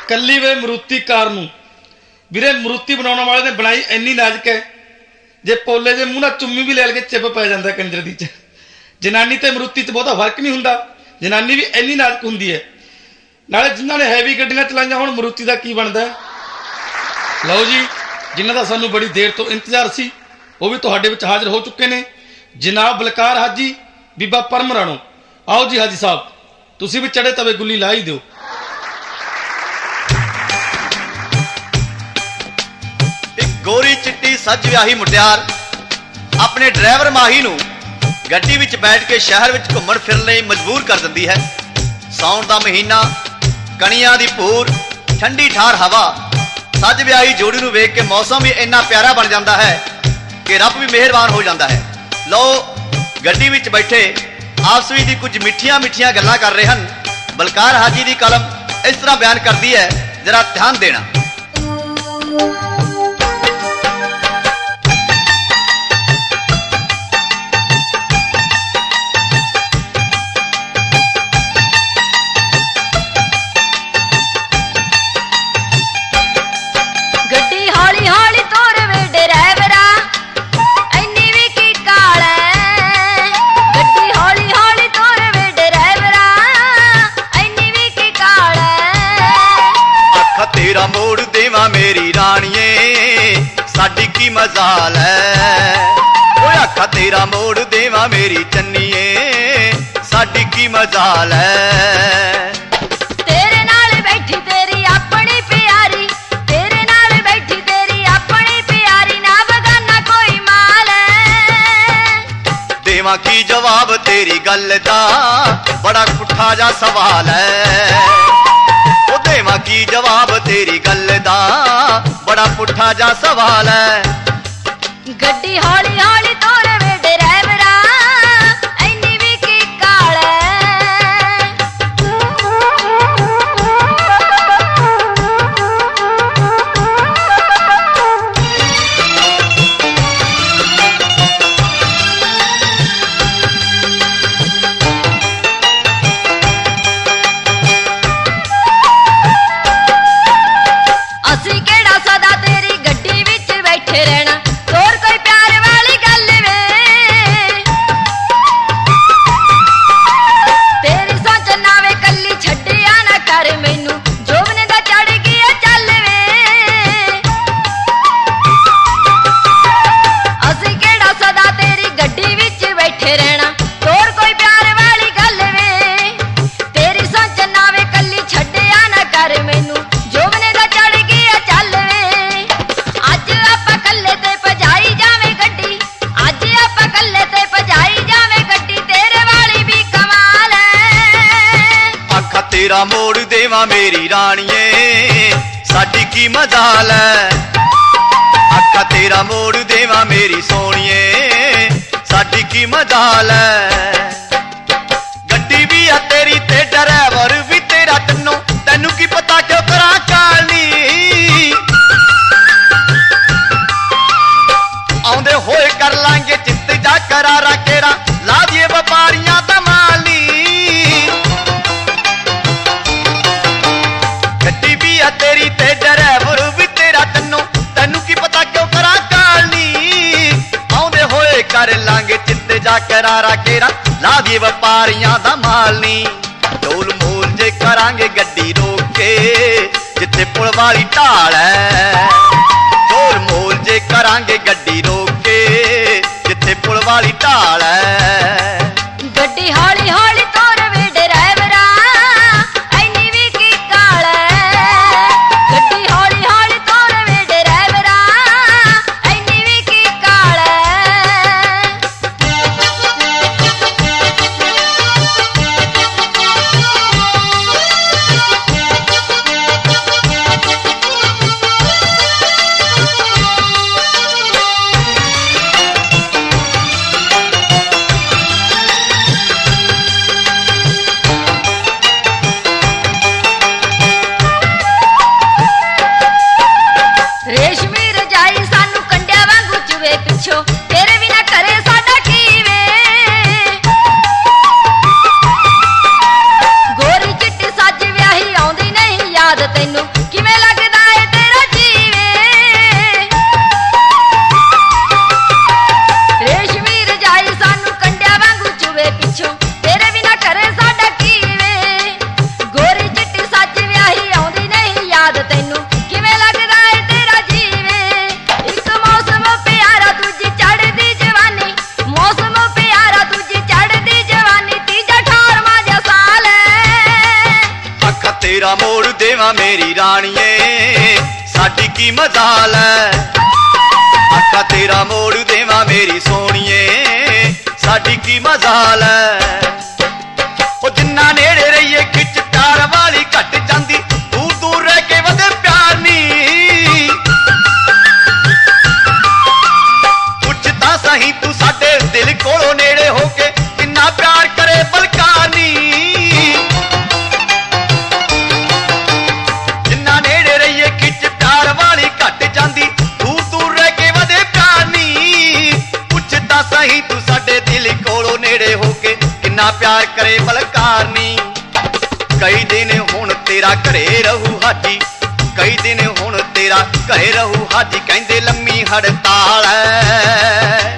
ਕੱਲੀ ਵੇ ਮਰੂਤੀ ਕਾਰ ਨੂੰ ਵੀਰੇ ਮਰੂਤੀ ਬਣਾਉਣ ਵਾਲੇ ਨੇ ਬਣਾਈ ਇੰਨੀ ਨਾਜ਼ੁਕ ਹੈ, ਜੇ ਪੋਲੇ ਦੇ ਮੂੰਹ ਨਾਲ ਚੁੰਮੀ ਵੀ ਲੈ ਕੇ ਚਿੱਪ ਪੈ ਜਾਂਦਾ ਕੰਜਰ ਦੀ ਚ। ਜਨਾਨੀ ਤੇ ਮਰੂਤੀ 'ਚ ਬਹੁਤਾ ਫਰਕ ਨਹੀਂ ਹੁੰਦਾ, ਜਨਾਨੀ ਵੀ ਇੰਨੀ ਨਾਜ਼ੁਕ ਹੁੰਦੀ ਹੈ। ਨਾਲੇ ਜਿਨ੍ਹਾਂ ਨੇ ਹੈਵੀ ਗੱਡੀਆਂ ਚਲਾਈਆਂ ਹੁਣ ਮਰੂਤੀ ਦਾ ਕੀ ਬਣਦਾ। ਲਓ ਜੀ, ਜਿਨ੍ਹਾਂ ਦਾ ਸਾਨੂੰ ਬੜੀ ਦੇਰ ਤੋਂ ਇੰਤਜ਼ਾਰ ਸੀ ਉਹ ਵੀ ਤੁਹਾਡੇ ਵਿੱਚ ਹਾਜ਼ਰ ਹੋ ਚੁੱਕੇ ਨੇ। ਜਨਾਬ ਬਲਕਾਰ ਹਾਜੀ, ਬੀਬਾ ਪਰਮ ਰਾਣੋ। ਆਓ ਜੀ ਹਾਜੀ ਸਾਹਿਬ, ਤੁਸੀਂ ਵੀ ਚੜੇ ਤਵੇ ਗੁੱਲੀ ਲਾ ਹੀ ਦਿਓ। ਗੋਰੀ ਚਿੱਟੀ ਸੱਜ ਵਿਆਹੀ ਮੁਟਿਆਰ ਆਪਣੇ ਡਰਾਈਵਰ ਮਾਹੀ ਨੂੰ ਗੱਡੀ ਵਿੱਚ ਬੈਠ ਕੇ ਸ਼ਹਿਰ ਵਿੱਚ ਘੁੰਮਣ ਫਿਰਨ ਲਈ ਮਜਬੂਰ ਕਰ ਦਿੰਦੀ ਹੈ। ਸਾਉਣ ਦਾ ਮਹੀਨਾ, ਕਣੀਆਂ ਦੀ ਭੂਰ, ਠੰਡੀ ਠਾਰ ਹਵਾ, ਸੱਜ ਵਿਆਹੀ ਜੋੜੀ ਨੂੰ ਵੇਖ ਕੇ ਮੌਸਮ ਵੀ ਇੰਨਾ ਪਿਆਰਾ ਬਣ ਜਾਂਦਾ ਹੈ ਕਿ ਰੱਬ ਵੀ ਮਿਹਰਬਾਨ ਹੋ ਜਾਂਦਾ ਹੈ। ਲਓ, ਗੱਡੀ ਵਿੱਚ ਬੈਠੇ ਆਪਸ ਵਿੱਚ ਦੀ ਕੁਝ ਮਿੱਠੀਆਂ ਮਿੱਠੀਆਂ ਗੱਲਾਂ ਕਰ ਰਹੇ ਹਨ। ਬਲਕਾਰ ਹਾਜੀ ਦੀ ਕਲਮ ਇਸ ਤਰ੍ਹਾਂ ਬਿਆਨ ਕਰਦੀ ਹੈ, ਜ਼ਰਾ ਧਿਆਨ ਦੇਣਾ। ਤੇਰਾ ਮੋੜ ਦੇਵਾਂ ਮੇਰੀ ਰਾਣੀਏ, ਸਾਡੀ ਕੀ ਮਜ਼ਾਲ ਹੈ। ਓਏ ਆਖਾ ਤੇਰਾ ਮੋੜ ਦੇਵਾਂ ਮੇਰੀ ਚੰਨੀਏ, ਸਾਡੀ ਕੀ ਮਜ਼ਾਲ ਹੈ। ਤੇਰੇ ਨਾਲ ਬੈਠੀ ਤੇਰੀ ਆਪਣੀ ਪਿਆਰੀ, ਤੇਰੇ ਨਾਲ ਬੈਠੀ ਤੇਰੀ ਆਪਣੀ ਪਿਆਰੀ, ਨਾ ਬਗਾਨਾ ਕੋਈ ਮਾਲ ਹੈ। ਦੇਵਾਂ ਕੀ ਜਵਾਬ ਤੇਰੀ ਗੱਲ ਦਾ, ਬੜਾ ਪੁੱਠਾ ਜਾ ਸਵਾਲ ਹੈ। ਉਹ ਦੇਵਾਂ ਕੀ ਜਵਾਬ ਤੇਰੀ ਗੱਲ ਦਾ, ਬੜਾ ਪੁੱਠਾ ਜਾ ਸਵਾਲ ਹੈ। ਗੱਡੀ ਹੌਲੀ ਹੌਲੀ ਤੋਰ ਵੇ ਡਰਾਈਵਰਾ, ਐਨੀ ਵੀ ਕੀ ਕਾਲ ਹੈ। ਅਸੀਂ ਕਿਹੜਾ ਸਦਾ ਤੇਰੀ ਗੱਡੀ ਵਿੱਚ ਬੈਠੇ ਰਹਿਣਾ, ਹੋਰ ਕੋਈ ਪਿਆਰ ਵਾਲੀ ਗੱਲ ਵੇ। ਤੇਰੀ ਸੋਚ ਨਾ ਵੇ ਕੱਲੀ ਛੱਡਿਆ ਨਾ ਕਰ ਮੈਨੂੰ, ਜੋਬਨ ਦਾ ਚੜ ਗਿਆ ਚੱਲ ਵੇ। ਅਸੀਂ ਕਿਹੜਾ ਸਦਾ ਤੇਰੀ ਗੱਡੀ ਵਿੱਚ ਬੈਠੇ ਰਹਿਣਾ, ਹੋਰ ਕੋਈ ਪਿਆਰ ਵਾਲੀ ਗੱਲ ਵੇ। ਤੇਰੀ ਸੋਚ ਨਾ ਵੇ ਕੱਲੀ ਛੱਡਿਆ ਨਾ ਕਰ ਮੈਨੂੰ, ਜੋਬਨ ਦਾ ਚੜ ਗਿਆ ਚੱਲ ਵੇ। ਅੱਜ ਆਪਾਂ ਕੱਲੇ ਤੇ ਭਜਾਈ ਜਾਵੇਂ ਗੱਡੀ, ਅੱਜ ਆਪਾਂ ਕੱਲੇ ਤੇ ਭਜਾਈ ਜਾਵੇਂ ਗੱਡੀ, ਤੇਰੇ ਵਾਲੀ ਵੀ ਕਮਾਲ ਹੈ। ਆਖਾ ਤੇਰਾ ਮੋੜ ਦੇਵਾਂ ਮੇਰੀ ਰਾਣੀਏ, ਸਾਡੀ ਕੀ ਮਜ਼ਾਲ ਹੈ। ਆਖਾ ਤੇਰਾ ਮੋੜ ਦੇਵਾਂ ਮੇਰੀ ਸੋਹਣੀਏ, ਸਾਡੀ ਕੀ ਮਜ਼ਾਲ ਹੈ। ਗੱਡੀ ਵੀ ਆ ਤੇਰੀ ਤੇ ਡਰਾਈਵਰ ਵੀ ਤੇਰਾ ਤੈਨੂੰ, ਤੈਨੂੰ ਕੀ ਪਤਾ ਕਿਉਂ ਕਰਾਂ ਕਾਲਨੀ। ਆਉਂਦੇ ਹੋਏ ਕਰ ਲਾਂਗੇ ਚਿੱਤ ਜਾ ਕਰਾਰਾ, ਕਿਹੜਾ ਲਾ ਦੀਏ ਵਪਾਰੀਆਂ ਦਾ ਮਾਲੀ। ਗੱਡੀ ਵੀ ਆ ਤੇਰੀ ਤੇ ਡਰਾਈਵਰ ਵੀ ਤੇਰਾ ਤੈਨੂੰ, ਤੈਨੂੰ ਕੀ ਪਤਾ ਕਿਉਂ ਕਰਾਂ ਕਾਲਨੀ। ਆਉਂਦੇ ਹੋਏ ਕਰ ਲਾਂਗੇ ਚਿੱਤ ਜਾ ਕਰਾਰਾ, ਕਿਹੜਾ ਲਾ ਦੀਏ ਵਪਾਰੀਆਂ ਦਾ ਮਾਲੀ। ਢੋਲ ਮੋਲ ਜੇ ਕਰਾਂਗੇ ਗੱਡੀ ਰੋਕ ਕੇ, ਜਿੱਥੇ ਪੁਲ ਵਾਲੀ ਢਾਲ ਹੈ। ਢੋਲ ਮੋਲ ਜੇ ਕਰਾਂਗੇ ਗੱਡੀ ਰੋਕ ਕੇ, ਜਿੱਥੇ ਪੁਲ ਵਾਲੀ ਢਾਲ ਹੈ। ਗੱਡੀ ਹੌਲੀ ਹੌਲੀ ਤੋਰ ਵੇ ਡਰਾਈਵਰਾ, ਐਨੀ ਵੀ ਕੀ ਕਾਲ ਹੈ। ਗੱਡੀ ਹੌਲੀ ਹੌਲੀ ਤੋਰ ਵੇ ਡਰਾਈਵਰਾ, ਐਨੀ ਵੀ ਕੀ ਕਾਲ ਹੈ। ਦੇਵਾਂ ਮੇਰੀ ਰਾਣੀਏ ਸਾਡੀ ਕੀ ਮਜਾਲ ਐ ਆਖਾ ਤੇਰਾ ਮੋੜ ਦੇਵਾਂ ਮੇਰੀ ਸੋਹਣੀਏ ਸਾਡੀ ਕੀ ਮਜਾਲ ਐ ਉਹ ਜਿੰਨਾ ਨੇੜੇ ਰਹੀਏ ਖਿੱਚ ਪਿਆਰ ਵਾਲੀ ਘਟ ਜਾਂਦੀ ਦੂਰ ਦੂਰ ਰਹਿ ਕੇ ਵਧੇ ਪਿਆਰ ਨੀ ਪੁੱਛ ਤਾਂ ਸਹੀ ਤੂੰ ਸਾਡੇ ਦਿਲ ਕੋਲੋਂ ਨੇੜੇ ਹੋ ਕੇ ਕਿੰਨਾ ਪਿਆਰ ਕਰੇ ਬਲਕਾਰ ਨੀ ਜਿੰਨਾ ਨੇੜੇ ਰਹੀਏ ਖਿੱਚ ਪਿਆਰ ਵਾਲੀ ਘਟ ਜਾਂਦੀ ਦੂਰ ਦੂਰ ਰਹਿ ਕੇ ਵਧੇ ਪਿਆਰ ਨੀ ਪੁੱਛ ਤਾਂ ਸਹੀ ਤੂੰ ਸਾਡੇ ਦਿਲ ਕੋਲੋਂ ਨੇੜੇ ਹੋ ਕੇ ਕਿੰਨਾ ਪਿਆਰ ਕਰੇ ਬਲਕਾਰ ਨੀ ਕਈ ਦਿਨ ਹੁਣ ਤੇਰਾ ਘਰੇ ਰਹੂ ਹਾਜੀ ਕਈ ਦਿਨ ਹੁਣ ਤੇਰਾ ਘਰੇ ਰਹੂ ਹਾਜੀ ਕਹਿੰਦੇ ਲੰਮੀ ਹੜਤਾਲ ਐ